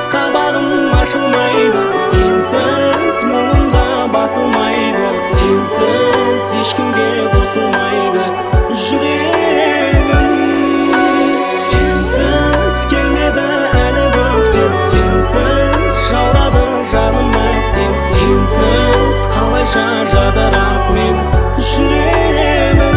қабағым ашылмайды, сенсіз мұңымда басылмайды, сенсіз ешкімге қосылмайды жүрегім. Сенсіз келмеді әлі көктем, сенсіз жаурады жаным әттен, сенсіз қалайша жадырап мен жүремін.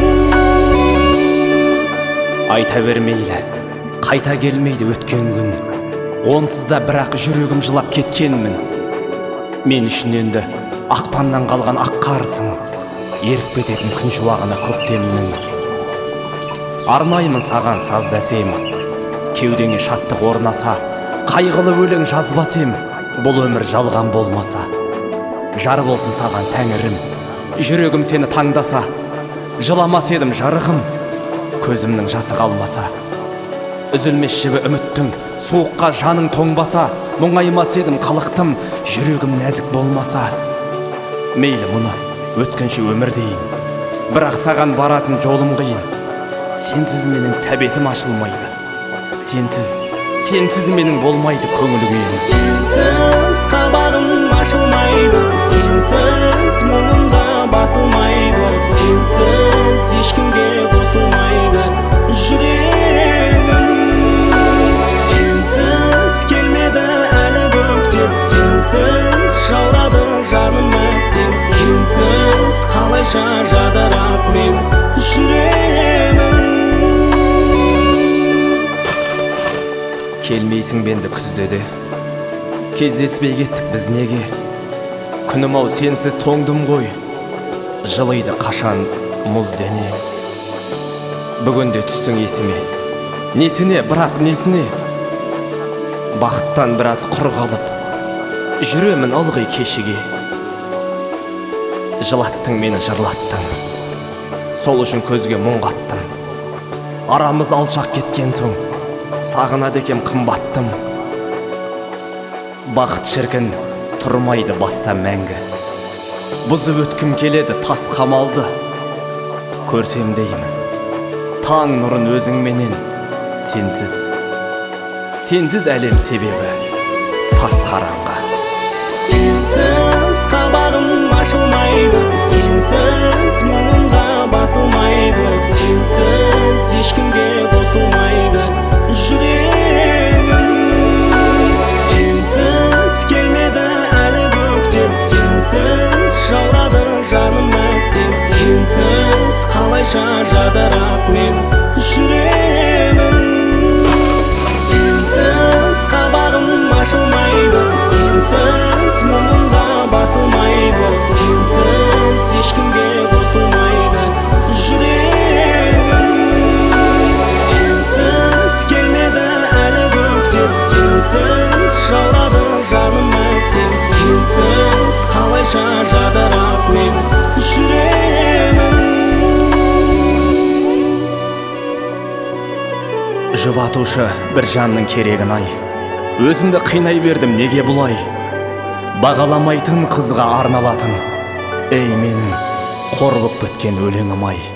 Айта бермейлі, қайта келмейді өткен күн, онсыз да бірақ жүрегім жылап кеткенмін. Мен үшін енді ақпаннан қалған ақ қарсың, еріп кететін күн шуағына көктемнің. Арнаймын саған сазды әсем, кеудеңе шаттық орнаса, қайғылы өлең жазбасем, бұл өмір жалған болмаса. Жар болсын саған тәңірім, жүрегім сені таңдаса, жыламас едім жарығым, көзімнің жасы қалмаса. Үзілмес жібі үміттің, суыққа жаның тоңбаса, мұңаймас едім қалықтым, жүрегім нәзік болмаса. Мейлі мұны өткінші өмір дейін, бірақ саған баратын жолым қиын. Сенсіз менің тәбетім ашылмайды, сенсіз менің болмайды көңіл күйім. Сенсіз қабағым ашылмайды, сенсіз мұңымда басылмайды, сенсіз ешкімге қосылмайды жүрегім. Сенсіз келмеді әлі көктем, сенсіз жаурады жаным әттен, сенсіз қалайша жадырап мен жүремін. Келмейсің бенді күзде де, кездеспей кеттік біз неге? Күнім-ау сенсіз тоңдым ғой, жылыйды қашан мұз дене. Бүгінде түстің есіме, несіне, бірақ несіне? Бақыттан біраз құр қалып, жүремін ылғи кешіге. Жылаттың мені жырлаттың, сол үшін көзге мұң қаттым. Арамыз алшақ кеткен соң, сағынады екем қымбаттым. Бақыт шіркін тұрмайды баста мәңгі, бұзып өткім келеді тас қамалды. Көрсем деймін таң нұрын өзіңменен, сенсіз әлем себебі тас қараңғы. Сенсіз қабағым ашылмайды, сенсіз мұңымда басылмайды, сенсіз ешкімге қосылмайды жүрегім. Сенсіз келмеді әлі көктем, сенсіз жаурады жаным әттен, сенсіз қалайша жадырап мен жүремін. Сенсіз қабағым ашылмайды, сенсіз мұңымда басылмайды, сенсіз ешкімге қосылмайды жүрегім. Сенсіз келмеді әлі көктем, сенсіз жаурады жаным әттен, сенсіз қалайша жадырап мен жүремін. Жұбатушы бір жанның керегін ай, өзімді қинай бердім неге бұлай? Бағаламайтын қызға арналатын, ей менің қор боп біткен өлеңім ай.